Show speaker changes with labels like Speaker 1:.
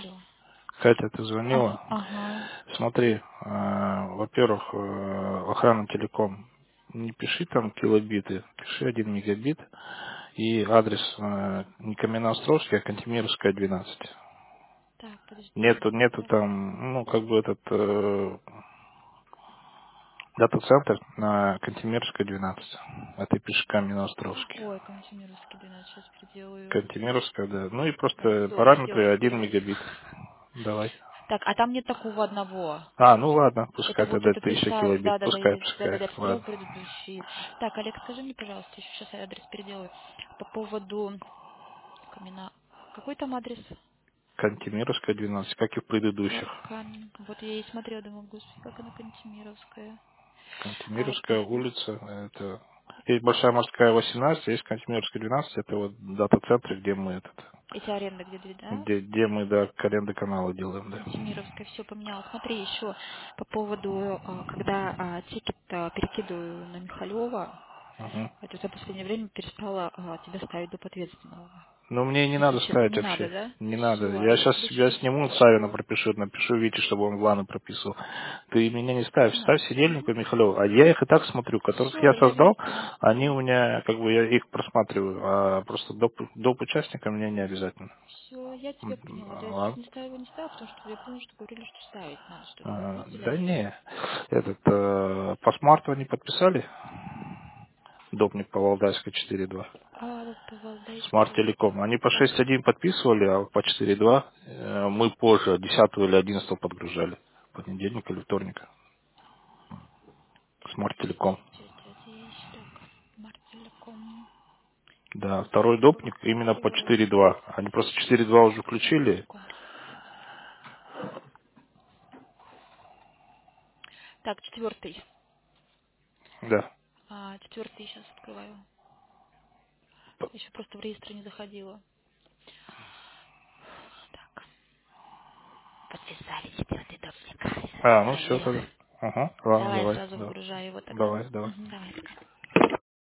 Speaker 1: Алло.
Speaker 2: Катя, ты звонила?
Speaker 1: Ага.
Speaker 2: Смотри, во-первых, охрана телеком. Не пиши там килобиты, пиши 1 мегабит. И адрес не Каменноостровский, а Кантемировская, 12.
Speaker 1: Так, подожди.
Speaker 2: Нету
Speaker 1: Так.
Speaker 2: там, ну, как бы этот дата-центр на Кантемировской, 12. А ты пишешь Каменноостровский.
Speaker 1: Ой, Кантемировский 12 сейчас переделаю.
Speaker 2: Кантемировская, да. Ну и просто
Speaker 1: Все, я сделала
Speaker 2: параметры 1
Speaker 1: теперь.
Speaker 2: мегабит. Давай.
Speaker 1: Так, а там нет такого одного.
Speaker 2: А, ну ладно,
Speaker 1: Это
Speaker 2: пускай
Speaker 1: вот
Speaker 2: тогда
Speaker 1: этот
Speaker 2: 1000
Speaker 1: Исаев,
Speaker 2: килобит,
Speaker 1: да-да-да,
Speaker 2: пускай,
Speaker 1: да-да-да,
Speaker 2: пускай,
Speaker 1: я посмотрела
Speaker 2: ладно.
Speaker 1: предыдущий. Так, Олег, скажи мне, пожалуйста, еще сейчас я адрес переделаю. По поводу Камена... Какой там адрес?
Speaker 2: Кантемировская, 12, как и в предыдущих.
Speaker 1: Вот я и смотрела, думаю, господи, как она Кантемировская.
Speaker 2: Кантемировская улица, это... Есть Большая морская, 18, есть Кантемировская, 12, это вот дата-центры, где мы
Speaker 1: Эти аренды где две, да?
Speaker 2: где мы, да, аренды канала делаем, да.
Speaker 1: Кантемировская все поменяла. Смотри, еще по поводу, когда тикет перекидываю на Михалева,
Speaker 2: Мгм.
Speaker 1: это за последнее время перестала тебя ставить доп. Ответственного.
Speaker 2: Но мне не
Speaker 1: Если
Speaker 2: надо
Speaker 1: честно,
Speaker 2: ставить
Speaker 1: не надо,
Speaker 2: вообще.
Speaker 1: да?
Speaker 2: Не надо.
Speaker 1: Все,
Speaker 2: Я
Speaker 1: я
Speaker 2: сейчас
Speaker 1: тебе
Speaker 2: себя
Speaker 1: сейчас
Speaker 2: сниму, Савина
Speaker 1: скажу.
Speaker 2: пропишу, напишу Вите, чтобы он Влана прописывал. Ты меня не ставь,
Speaker 1: Не
Speaker 2: ставь
Speaker 1: надо.
Speaker 2: Сидельнику и Михалеву. А я их и так смотрю, которых
Speaker 1: Все,
Speaker 2: я
Speaker 1: я
Speaker 2: создал,
Speaker 1: видела.
Speaker 2: они у меня, как бы, я их просматриваю. А просто доп. Участника мне не обязательно.
Speaker 1: Все, я тебя поняла. Да, я
Speaker 2: Ладно.
Speaker 1: просто не ставила, потому что я помню, что говорили, что ставить надо что-то. Вот видите ли,
Speaker 2: Да не. По смарту они подписали? Допник по Валдайской 4.2.
Speaker 1: по
Speaker 2: Смарт
Speaker 1: Валдайской.
Speaker 2: Телеком. Они по 6.1 подписывали, а по 4.2 мы позже, 10 или 11 подгружали. Понедельник или вторник. Смарт Телеком.
Speaker 1: Здесь, так, Мартелеком.
Speaker 2: Да, второй допник именно по
Speaker 1: Второй
Speaker 2: 4.2. Они просто 4.2 уже включили.
Speaker 1: Мартелеком. Так, четвертый.
Speaker 2: Да.
Speaker 1: Четвертый сейчас открываю. Еще просто в реестр не заходила. Так, подписали четвертый допник. Сейчас
Speaker 2: Ну все
Speaker 1: загружаю.
Speaker 2: тогда. Ага, ладно,
Speaker 1: Давай я
Speaker 2: давай.
Speaker 1: сразу
Speaker 2: Да.
Speaker 1: выгружаю его тогда.
Speaker 2: Давай, давай.
Speaker 1: Давай, пока.